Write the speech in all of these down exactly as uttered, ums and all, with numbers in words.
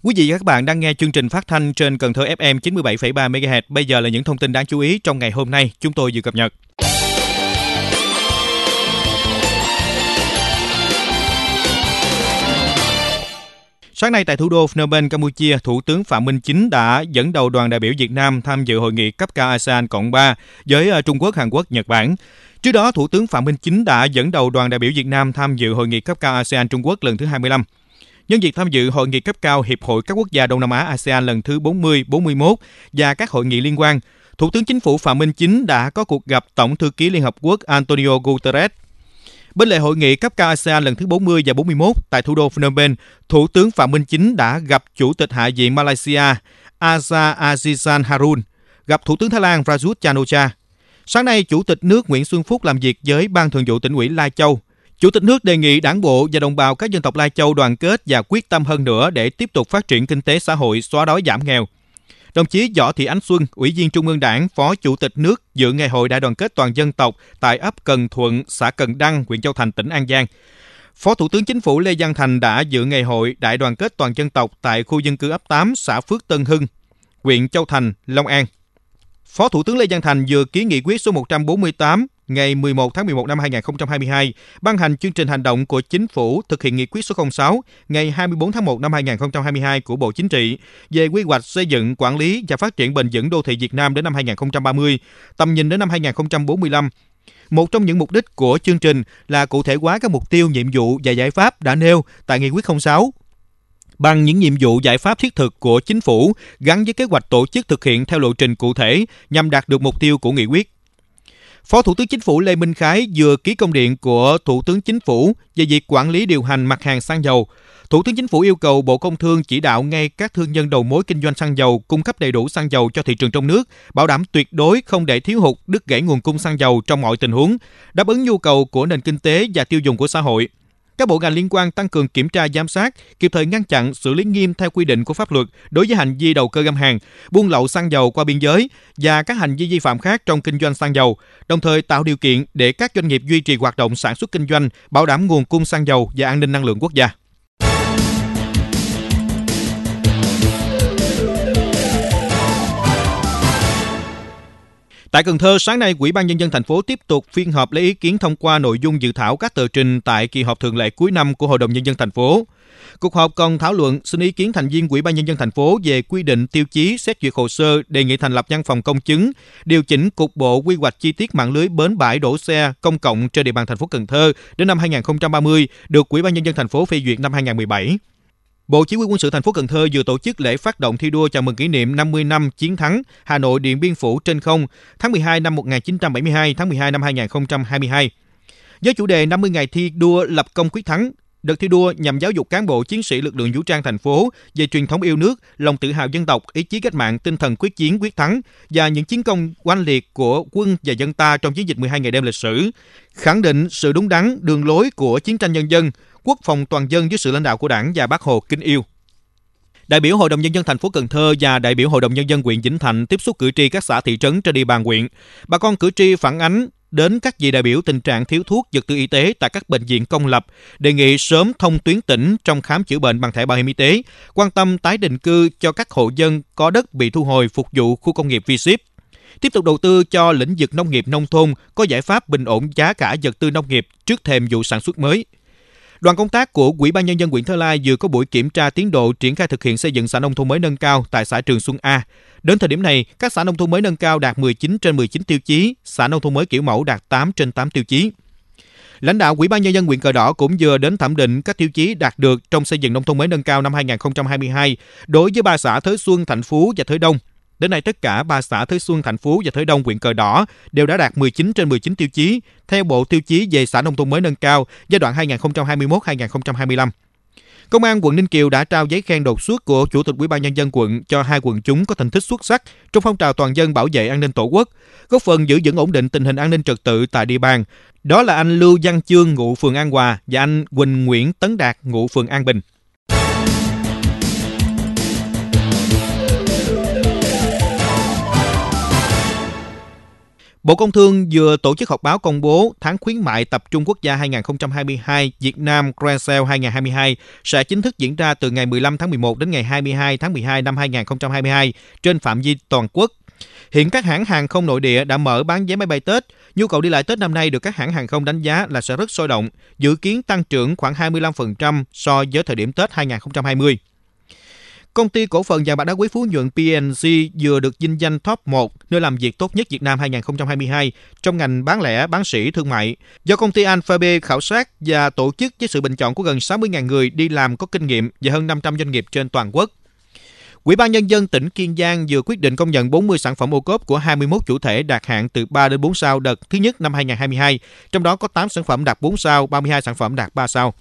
Quý vị và các bạn đang nghe chương trình phát thanh trên Cần Thơ ép em chín mươi bảy phẩy ba mê ga héc. Bây giờ là những thông tin đáng chú ý trong ngày hôm nay chúng tôi vừa cập nhật. Sáng nay tại thủ đô Phnom Penh, Campuchia, Thủ tướng Phạm Minh Chính đã dẫn đầu đoàn đại biểu Việt Nam tham dự hội nghị cấp cao a sê an Cộng ba với Trung Quốc, Hàn Quốc, Nhật Bản. Trước đó, Thủ tướng Phạm Minh Chính đã dẫn đầu đoàn đại biểu Việt Nam tham dự hội nghị cấp cao a sê an Trung Quốc lần thứ hai mươi lăm. Nhân dịp tham dự hội nghị cấp cao Hiệp hội các quốc gia Đông Nam Á a sê an lần thứ bốn mươi, bốn mươi mốt và các hội nghị liên quan, Thủ tướng Chính phủ Phạm Minh Chính đã có cuộc gặp Tổng thư ký Liên Hợp Quốc Antonio Guterres. Bên lề hội nghị cấp cao a sê an lần thứ bốn mươi và bốn mươi mốt tại thủ đô Phnom Penh, Thủ tướng Phạm Minh Chính đã gặp Chủ tịch Hạ viện Malaysia Azhar Azizan Harun, gặp Thủ tướng Thái Lan Prayut Chan-o-cha. Sáng nay, Chủ tịch nước Nguyễn Xuân Phúc làm việc với Ban Thường vụ Tỉnh ủy Lai Châu. Chủ tịch nước đề nghị Đảng bộ và đồng bào các dân tộc Lai Châu đoàn kết và quyết tâm hơn nữa để tiếp tục phát triển kinh tế xã hội, xóa đói giảm nghèo. Đồng chí Võ Thị Ánh Xuân, Ủy viên Trung ương Đảng, Phó Chủ tịch nước dự ngày hội đại đoàn kết toàn dân tộc tại ấp Cần Thuận, xã Cần Đăng, huyện Châu Thành, tỉnh An Giang. Phó Thủ tướng Chính phủ Lê Văn Thành đã dự ngày hội đại đoàn kết toàn dân tộc tại khu dân cư ấp tám, xã Phước Tân Hưng, huyện Châu Thành, Long An. Phó Thủ tướng Lê Văn Thành vừa ký nghị quyết số một trăm bốn mươi tám ngày mười một tháng mười một năm hai nghìn không trăm hai mươi hai ban hành chương trình hành động của Chính phủ thực hiện nghị quyết số không sáu ngày hai mươi tư tháng một năm hai nghìn không trăm hai mươi hai của Bộ Chính trị về quy hoạch xây dựng, quản lý và phát triển bền vững đô thị Việt Nam đến năm hai nghìn không trăm ba mươi, tầm nhìn đến năm hai nghìn không trăm bốn mươi lăm. Một trong những mục đích của chương trình là cụ thể hóa các mục tiêu, nhiệm vụ và giải pháp đã nêu tại nghị quyết không sáu bằng những nhiệm vụ giải pháp thiết thực của Chính phủ gắn với kế hoạch tổ chức thực hiện theo lộ trình cụ thể nhằm đạt được mục tiêu của nghị quyết. Phó Thủ tướng Chính phủ Lê Minh Khái vừa ký công điện của Thủ tướng Chính phủ về việc quản lý điều hành mặt hàng xăng dầu. Thủ tướng Chính phủ yêu cầu Bộ Công Thương chỉ đạo ngay các thương nhân đầu mối kinh doanh xăng dầu cung cấp đầy đủ xăng dầu cho thị trường trong nước, bảo đảm tuyệt đối không để thiếu hụt, đứt gãy nguồn cung xăng dầu trong mọi tình huống, đáp ứng nhu cầu của nền kinh tế và tiêu dùng của xã hội. Các bộ ngành liên quan tăng cường kiểm tra giám sát, kịp thời ngăn chặn, xử lý nghiêm theo quy định của pháp luật đối với hành vi đầu cơ găm hàng, buôn lậu xăng dầu qua biên giới và các hành vi vi phạm khác trong kinh doanh xăng dầu, đồng thời tạo điều kiện để các doanh nghiệp duy trì hoạt động sản xuất kinh doanh, bảo đảm nguồn cung xăng dầu và an ninh năng lượng quốc gia. Tại Cần Thơ, sáng nay, Ủy ban Nhân dân thành phố tiếp tục phiên họp lấy ý kiến thông qua nội dung dự thảo các tờ trình tại kỳ họp thường lệ cuối năm của Hội đồng Nhân dân thành phố. Cuộc họp còn thảo luận xin ý kiến thành viên Ủy ban Nhân dân thành phố về quy định tiêu chí xét duyệt hồ sơ đề nghị thành lập văn phòng công chứng, điều chỉnh cục bộ quy hoạch chi tiết mạng lưới bến bãi đổ xe công cộng trên địa bàn thành phố Cần Thơ đến năm hai nghìn không trăm ba mươi, được Ủy ban Nhân dân thành phố phê duyệt năm hai nghìn không trăm mười bảy. Bộ Chỉ huy Quân sự thành phố Cần Thơ vừa tổ chức lễ phát động thi đua chào mừng kỷ niệm năm mươi năm chiến thắng Hà Nội Điện Biên Phủ trên không tháng mười hai năm một nghìn chín trăm bảy mươi hai, tháng mười hai năm hai nghìn không trăm hai mươi hai. Với chủ đề năm mươi ngày thi đua lập công quyết thắng, đợt thi đua nhằm giáo dục cán bộ chiến sĩ lực lượng vũ trang thành phố về truyền thống yêu nước, lòng tự hào dân tộc, ý chí cách mạng, tinh thần quyết chiến quyết thắng và những chiến công oanh liệt của quân và dân ta trong chiến dịch mười hai ngày đêm lịch sử, khẳng định sự đúng đắn, đường lối của chiến tranh nhân dân, quốc phòng toàn dân dưới sự lãnh đạo của Đảng và Bác Hồ kính yêu. Đại biểu Hội đồng Nhân dân thành phố Cần Thơ và đại biểu Hội đồng Nhân dân huyện Vĩnh Thạnh tiếp xúc cử tri các xã thị trấn trên địa bàn huyện. Bà con cử tri phản ánh đến các vị đại biểu tình trạng thiếu thuốc, vật tư y tế tại các bệnh viện công lập, đề nghị sớm thông tuyến tỉnh trong khám chữa bệnh bằng thẻ bảo hiểm y tế, quan tâm tái định cư cho các hộ dân có đất bị thu hồi phục vụ khu công nghiệp V-Ship. Tiếp tục đầu tư cho lĩnh vực nông nghiệp nông thôn, có giải pháp bình ổn giá cả vật tư nông nghiệp trước thềm vụ sản xuất mới. Đoàn công tác của Ủy ban Nhân dân huyện Thới Lai vừa có buổi kiểm tra tiến độ triển khai thực hiện xây dựng xã nông thôn mới nâng cao tại xã Trường Xuân A. Đến thời điểm này, các xã nông thôn mới nâng cao đạt mười chín trên mười chín tiêu chí, xã nông thôn mới kiểu mẫu đạt tám trên tám tiêu chí. Lãnh đạo Ủy ban Nhân dân huyện Cờ Đỏ cũng vừa đến thẩm định các tiêu chí đạt được trong xây dựng nông thôn mới nâng cao năm hai nghìn không trăm hai mươi hai đối với ba xã Thới Xuân, Thạnh Phú và Thới Đông. Đến nay, tất cả ba xã Thới Xuân, Thạnh Phú và Thới Đông huyện Cờ Đỏ đều đã đạt mười chín trên mười chín tiêu chí theo Bộ Tiêu chí về xã nông thôn mới nâng cao giai đoạn hai nghìn không trăm hai mươi mốt đến hai nghìn không trăm hai mươi lăm. Công an quận Ninh Kiều đã trao giấy khen đột xuất của Chủ tịch Ủy ban Nhân dân quận cho hai quần chúng có thành tích xuất sắc trong phong trào toàn dân bảo vệ an ninh Tổ quốc, góp phần giữ vững ổn định tình hình an ninh trật tự tại địa bàn. Đó là anh Lưu Văn Chương, ngụ phường An Hòa, và anh Quỳnh Nguyễn Tấn Đạt, ngụ phường An Bình. Bộ Công Thương vừa tổ chức họp báo công bố tháng khuyến mại tập trung quốc gia hai không hai hai Việt Nam Grand Sale hai không hai hai sẽ chính thức diễn ra từ ngày mười lăm tháng mười một đến ngày hai mươi hai tháng mười hai năm hai không hai hai trên phạm vi toàn quốc. Hiện các hãng hàng không nội địa đã mở bán vé máy bay Tết. Nhu cầu đi lại Tết năm nay được các hãng hàng không đánh giá là sẽ rất sôi động, dự kiến tăng trưởng khoảng hai mươi lăm phần trăm so với thời điểm Tết hai không hai không. Công ty cổ phần vàng bạc đá quý Phú Nhuận pê en xê vừa được vinh danh top một nơi làm việc tốt nhất Việt Nam hai không hai hai trong ngành bán lẻ, bán sỉ, thương mại. Do công ty Alphabet khảo sát và tổ chức với sự bình chọn của gần sáu mươi nghìn người đi làm có kinh nghiệm và hơn năm trăm doanh nghiệp trên toàn quốc. Ủy ban Nhân dân tỉnh Kiên Giang vừa quyết định công nhận bốn mươi sản phẩm ô cốp của hai mươi mốt chủ thể đạt hạng từ ba đến bốn sao đợt thứ nhất năm hai không hai hai, trong đó có tám sản phẩm đạt bốn sao, ba mươi hai sản phẩm đạt ba sao.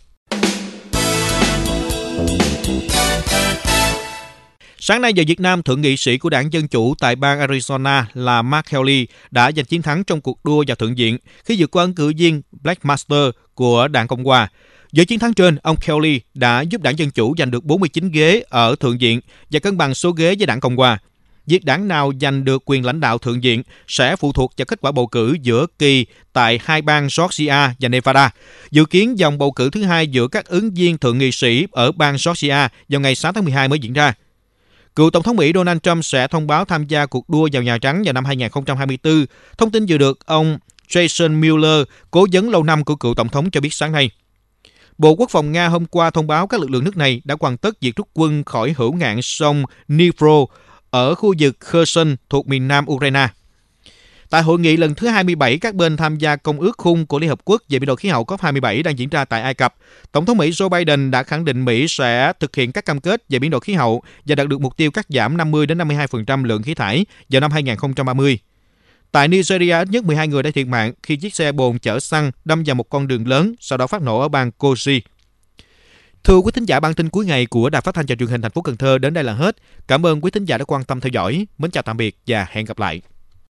Sáng nay giờ Việt Nam, thượng nghị sĩ của Đảng Dân Chủ tại bang Arizona là Mark Kelly đã giành chiến thắng trong cuộc đua vào Thượng viện khi vượt qua ứng cử viên Blake Master của Đảng Cộng hòa. Với chiến thắng trên, ông Kelly đã giúp Đảng Dân Chủ giành được bốn mươi chín ghế ở Thượng viện và cân bằng số ghế với Đảng Cộng hòa. Việc đảng nào giành được quyền lãnh đạo Thượng viện sẽ phụ thuộc vào kết quả bầu cử giữa kỳ tại hai bang Georgia và Nevada. Dự kiến vòng bầu cử thứ hai giữa các ứng viên thượng nghị sĩ ở bang Georgia vào ngày sáu tháng mười hai mới diễn ra. Cựu Tổng thống Mỹ Donald Trump sẽ thông báo tham gia cuộc đua vào Nhà Trắng vào năm hai không hai tư. Thông tin vừa được ông Jason Miller, cố vấn lâu năm của cựu Tổng thống cho biết sáng nay. Bộ Quốc phòng Nga hôm qua thông báo các lực lượng nước này đã hoàn tất việc rút quân khỏi hữu ngạn sông Dnipro ở khu vực Kherson thuộc miền nam Ukraine. Tại hội nghị lần thứ hai mươi bảy các bên tham gia Công ước Khung của Liên Hợp Quốc về biến đổi khí hậu C O P hai mươi bảy đang diễn ra tại Ai Cập, Tổng thống Mỹ Joe Biden đã khẳng định Mỹ sẽ thực hiện các cam kết về biến đổi khí hậu và đạt được mục tiêu cắt giảm năm mươi đến năm mươi hai phần trăm lượng khí thải vào năm hai không ba mươi. Tại Nigeria, ít nhất mười hai người đã thiệt mạng khi chiếc xe bồn chở xăng đâm vào một con đường lớn, sau đó phát nổ ở bang Kogi. Thưa quý thính giả, bản tin cuối ngày của Đài Phát thanh và Truyền hình thành phố Cần Thơ đến đây là hết. Cảm ơn quý thính giả đã quan tâm theo dõi. Mến chào tạm biệt và hẹn gặp lại.